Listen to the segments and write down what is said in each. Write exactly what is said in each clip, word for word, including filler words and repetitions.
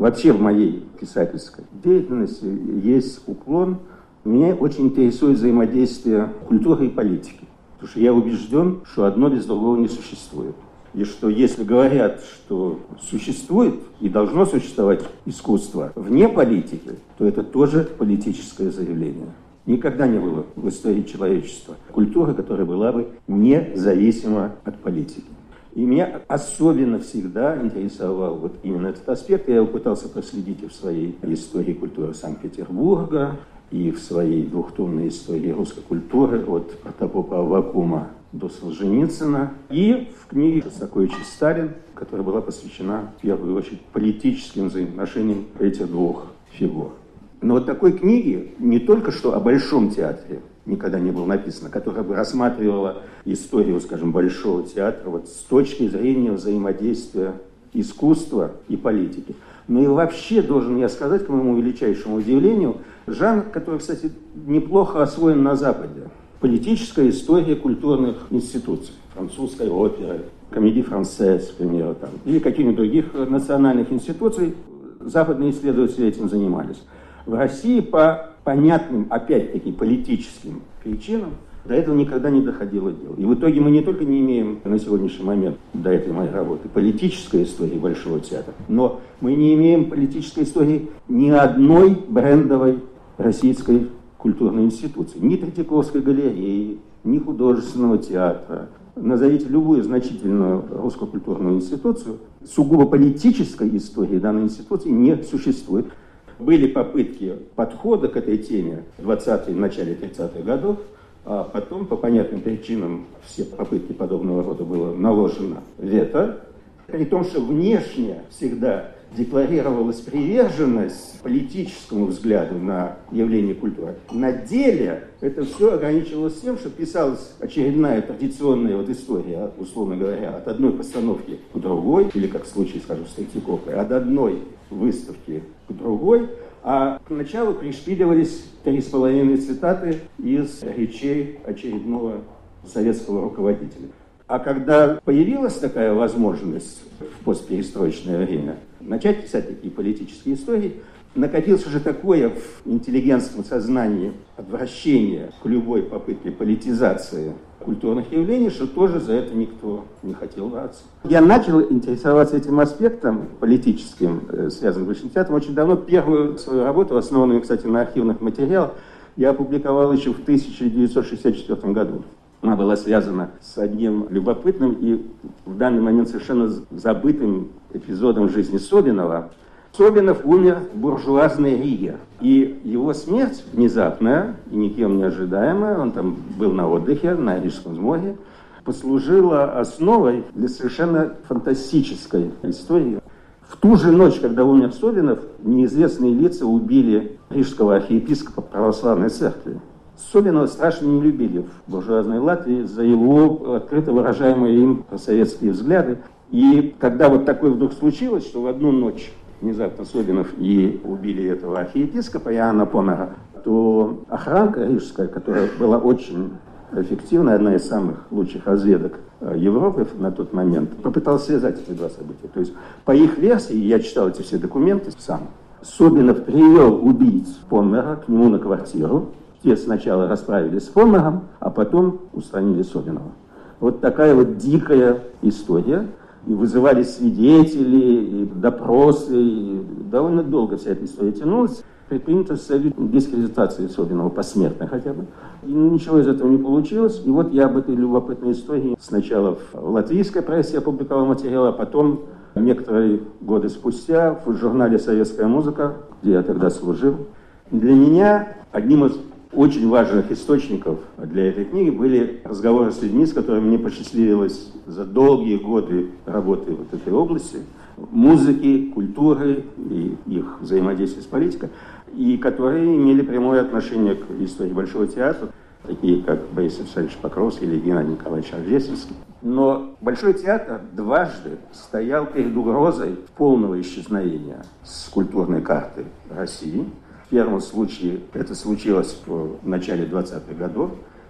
Вообще в моей писательской деятельности есть уклон. Меня очень интересует взаимодействие культуры и политики. Потому что я убежден, что одно без другого не существует. И что если говорят, что существует и должно существовать искусство вне политики, то это тоже политическое заявление. Никогда не было в истории человечества культуры, которая была бы независима от политики. И меня особенно всегда интересовал вот именно этот аспект. Я его пытался проследить и в своей истории культуры Санкт-Петербурга, и в своей двухтомной истории русской культуры от Протопопа Аввакума до Солженицына, и в книге Шостаковича «Сталин», которая была посвящена, в первую очередь, политическим взаимоотношениям этих двух фигур. Но вот такой книги не только что о Большом театре никогда не было написано, которая бы рассматривала историю, скажем, Большого театра вот с точки зрения взаимодействия искусства и политики. Но и вообще, должен я сказать, к моему величайшему удивлению, жанр, который, кстати, неплохо освоен на Западе. Политическая история культурных институций. Французской оперы, Комедии Франсез, к примеру, там, или каких-нибудь других национальных институций. Западные исследователи этим занимались. В России по понятным, опять-таки, политическим причинам до этого никогда не доходило дело. И в итоге мы не только не имеем на сегодняшний момент, до этой моей работы, политической истории Большого театра, но мы не имеем политической истории ни одной брендовой российской культурной институции. Ни Третьяковской галереи, ни художественного театра. Назовите любую значительную русскую культурную институцию. Сугубо политической истории данной институции не существует. Были попытки подхода к этой теме в двадцатые, в начале тридцатых годов, а потом, по понятным причинам, все попытки подобного рода было наложено вето, при том, что внешне всегда декларировалась приверженность политическому взгляду на явление культуры. На деле это все ограничивалось тем, что писалась очередная традиционная вот история, условно говоря, от одной постановки к другой, или как в случае, скажем, с Третьяковкой, от одной выставки к другой, а к началу пришпиливались три с половиной цитаты из речей очередного советского руководителя. А когда появилась такая возможность в постперестроечное время начать писать такие политические истории, накопилось уже такое в интеллигентском сознании отвращение к любой попытке политизации культурных явлений, что тоже за это никто не хотел браться. Я начал интересоваться этим аспектом политическим, связанным с Большим театром, очень давно. Первую свою работу, основанную, кстати, на архивных материалах, я опубликовал еще в тысяча девятьсот шестьдесят четвёртом году. Она была связана с одним любопытным и в данный момент совершенно забытым эпизодом жизни Собинова. Собинов умер в буржуазной Риге. И его смерть внезапная и никем не ожидаемая, он там был на отдыхе на Рижском море, послужила основой для совершенно фантастической истории. В ту же ночь, когда умер Собинов, неизвестные лица убили рижского архиепископа православной церкви. Собинова страшно не любили в буржуазной Латвии за его открыто выражаемые им советские взгляды. И когда вот такое вдруг случилось, что в одну ночь внезапно Собинов и убили этого архиепископа Иоанна Помера, то охранка рижская, которая была очень эффективная, одна из самых лучших разведок Европы на тот момент, попыталась связать эти два события. То есть по их версии, я читал эти все документы сам, Собинов привел убийц Помера к нему на квартиру. Те сначала расправились с Помером, а потом устранили Собинова. Вот такая вот дикая история. И вызывали свидетели, и допросы, и довольно долго вся эта история тянулась. Предпринято с целью дискредитации Собинова посмертно хотя бы. И ничего из этого не получилось. И вот я об этой любопытной истории сначала в латвийской прессе опубликовал материал, а потом некоторые годы спустя в журнале «Советская музыка», где я тогда служил. Для меня одним из очень важных источников для этой книги были разговоры с людьми, с которыми мне посчастливилось за долгие годы работы в этой области, музыки, культуры и их взаимодействия с политикой, и которые имели прямое отношение к истории Большого театра, такие как Борис Александрович Покровский или Геннадий Николаевич Рождественский. Но Большой театр дважды стоял перед угрозой полного исчезновения с культурной карты России. В первом случае это случилось в начале двадцатых годов,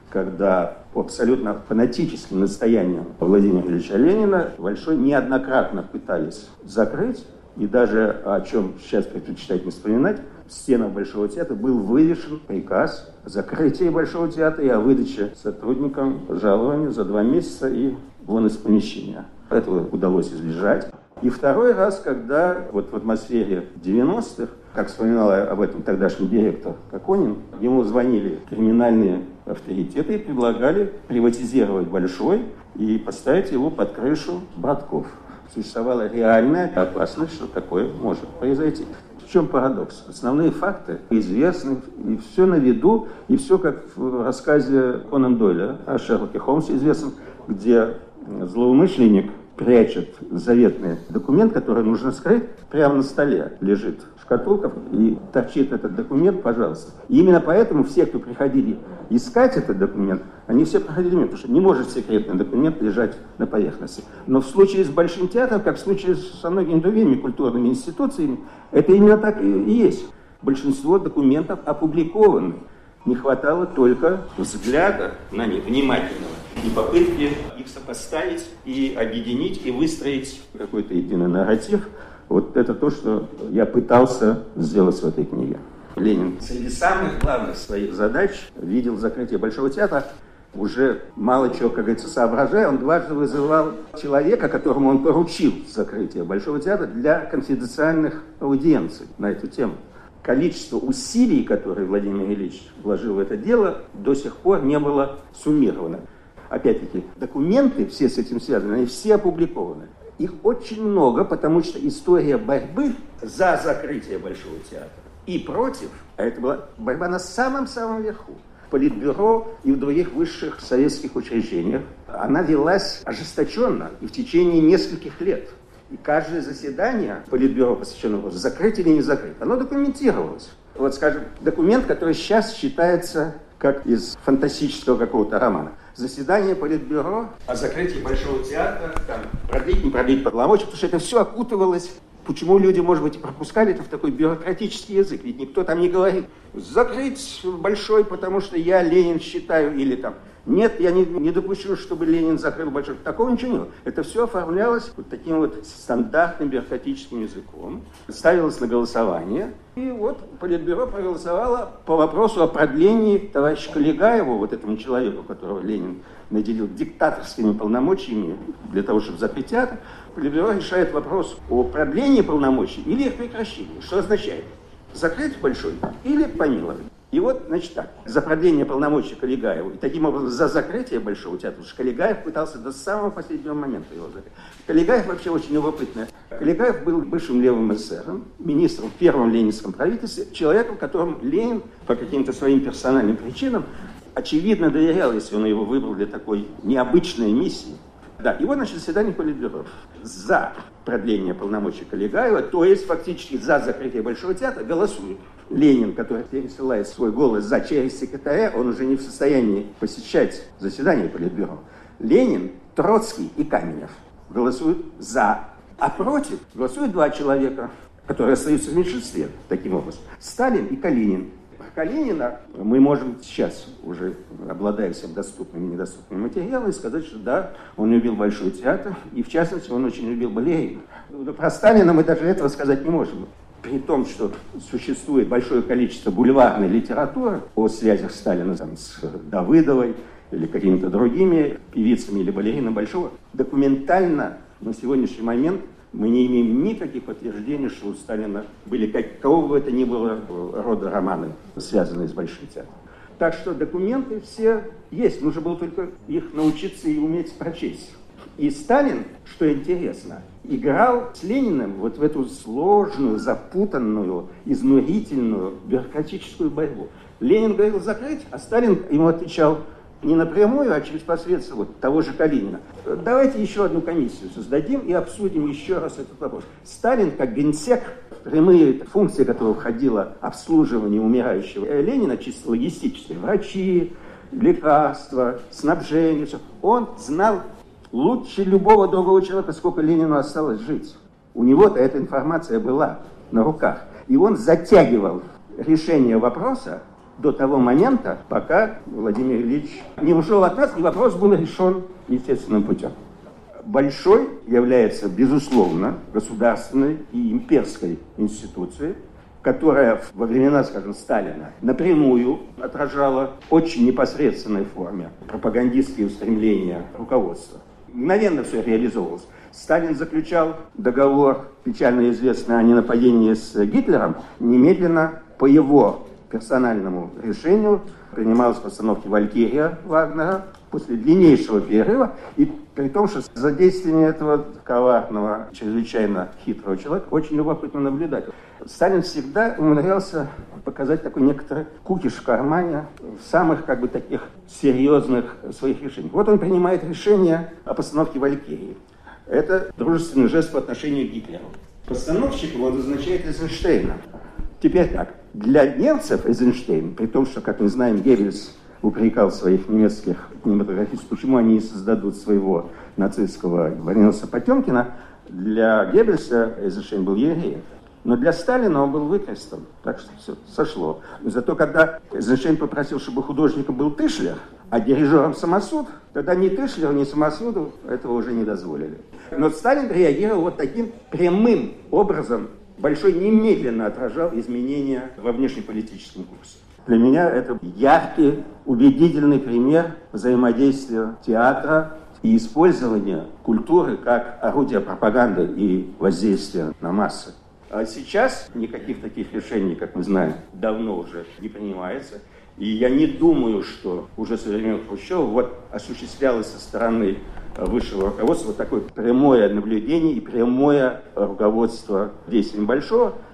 когда по абсолютно фанатическим настояниям Владимира Ильича Ленина Большой неоднократно пытались закрыть, И даже, о чем сейчас предпочитать не вспоминать, в стенах Большого театра был вывешен приказ о закрытии Большого театра и о выдаче сотрудникам жалования за два месяца и вон из помещения. Этого удалось избежать. И второй раз, когда вот в атмосфере девяностых, как вспоминал об этом тогдашний директор Коконин, ему звонили криминальные авторитеты и предлагали приватизировать Большой и поставить его под крышу Братков. Существовала реальная опасность, что такое может произойти. В чем парадокс? Основные факты известны, и все на виду, и все как в рассказе Конан Дойля о Шерлоке Холмсе известном, где злоумышленник прячет заветный документ, который нужно скрыть, прямо на столе лежит шкатулка, и торчит этот документ, пожалуйста. И именно поэтому все, кто приходили искать этот документ, они все проходили мимо, потому что не может секретный документ лежать на поверхности. Но в случае с Большим театром, как в случае со многими другими культурными институциями, это именно так и есть. Большинство документов опубликованы. Не хватало только взгляда на них, внимательного, и попытки их сопоставить, и объединить, и выстроить какой-то единый нарратив. Вот это то, что я пытался сделать в этой книге. Ленин среди самых главных своих задач видел закрытие Большого театра. Уже мало чего, как говорится, соображая, он дважды вызывал человека, которому он поручил закрытие Большого театра для конфиденциальных аудиенций на эту тему. Количество усилий, которые Владимир Ильич вложил в это дело, до сих пор не было суммировано. Опять-таки, документы, все с этим связаны, они все опубликованы. Их очень много, потому что история борьбы за закрытие Большого театра и против, а это была борьба на самом-самом верху, в Политбюро и в других высших советских учреждениях, она велась ожесточенно и в течение нескольких лет. И каждое заседание Политбюро, посвященное вопросу, закрыть или не закрыть, оно документировалось. Вот, скажем, документ, который сейчас считается как из фантастического какого-то романа. Заседание Политбюро о закрытии Большого театра, там, продлить, не продлить полномочия, потому что это все окутывалось. Почему люди, может быть, пропускали это в такой бюрократический язык? Ведь никто там не говорит закрыть Большой, потому что я Ленин считаю, или там нет, я не, не допущу, чтобы Ленин закрыл Большой. Такого ничего не было. Это все оформлялось вот таким вот стандартным бюрократическим языком, ставилось на голосование. И вот Политбюро проголосовало по вопросу о продлении товарища Каллигаева, вот этому человеку, которого Ленин наделил диктаторскими полномочиями для того, чтобы закрыть театр. Политбюро решает вопрос о продлении полномочий или их прекращении. Что означает? Закрыть Большой или помиловать. И вот, значит так, за продление полномочий Каллигаеву и таким образом за закрытие Большого театра, потому что Каллигаев пытался до самого последнего момента его закрыть. Каллигаев вообще очень любопытный. Каллигаев был бывшим левым эсером, министром в первом ленинском правительстве, человеком, которому Ленин по каким-то своим персональным причинам очевидно доверял, если он его выбрал для такой необычной миссии. Да, и вот, значит, заседание Политбюро за продление полномочий Каллигаева, то есть фактически за закрытие Большого театра, голосует. Ленин, который пересылает свой голос за через секретаря, он уже не в состоянии посещать заседание Политбюро. Ленин, Троцкий и Каменев голосуют за. А против голосуют два человека, которые остаются в меньшинстве, таким образом. Сталин и Калинин. Калинина мы можем сейчас, уже обладая всем доступными и недоступными материалами, сказать, что да, он любил Большой театр, и в частности он очень любил балерин. Но про Сталина мы даже этого сказать не можем. При том, что существует большое количество бульварной литературы о связях Сталина там, с Давыдовой или какими-то другими певицами или балеринами Большого, документально на сегодняшний момент мы не имеем никаких подтверждений, что у Сталина были какого бы это ни было рода романы, связанные с Большим театром. Так что документы все есть, нужно было только их научиться и уметь прочесть. И Сталин, что интересно, играл с Лениным вот в эту сложную, запутанную, изнурительную бюрократическую борьбу. Ленин говорил закрыть, а Сталин ему отвечал не напрямую, а через посредство вот того же Калинина. Давайте еще одну комиссию создадим и обсудим еще раз этот вопрос. Сталин, как генсек, прямые функции которого входило обслуживание умирающего Ленина, чисто логистические, врачи, лекарства, снабжение, все. Он знал лучше любого другого человека, сколько Ленину осталось жить. У него-то эта информация была на руках. И он затягивал решение вопроса до того момента, пока Владимир Ильич не ушел от нас, и вопрос был решен естественным путем. Большой является, безусловно, государственной и имперской институцией, которая во времена, скажем, Сталина напрямую отражала в очень непосредственной форме пропагандистские устремления руководства. Мгновенно все реализовывалось. Сталин заключал договор, печально известный, о ненападении с Гитлером. Немедленно по его персональному решению принималась постановка «Валькирия» Вагнера после длиннейшего перерыва. И при том, что за действиями этого коварного, чрезвычайно хитрого человека очень любопытно наблюдать. Сталин всегда умудрялся показать такой некоторый кукиш в кармане в самых как бы таких серьезных своих решениях. Вот он принимает решение о постановке «Валькирии». Это дружественный жест по отношению к Гитлеру. Постановщик его назначает Эйзенштейна. Теперь так, для немцев Эйзенштейн, при том, что, как мы знаем, Геббельс упрекал своих немецких кинематографистов, почему они не создадут своего нацистского Вариноса Потемкина, для Геббельса Эйзенштейн был евреем. Но для Сталина он был выкрестом, так что все сошло. Но зато когда Эйзенштейн попросил, чтобы художником был Тышлер, а дирижером Самосуд, тогда ни Тышлеру, ни Самосуду этого уже не дозволили. Но Сталин реагировал вот таким прямым образом. Большой немедленно отражал изменения во внешнеполитическом курсе. Для меня это яркий, убедительный пример взаимодействия театра и использования культуры как орудия пропаганды и воздействия на массы. А сейчас никаких таких решений, как мы знаем, давно уже не принимается. И я не думаю, что уже со времен Хрущева вот осуществлялось со стороны высшего руководства вот такое прямое наблюдение и прямое руководство действием Большого.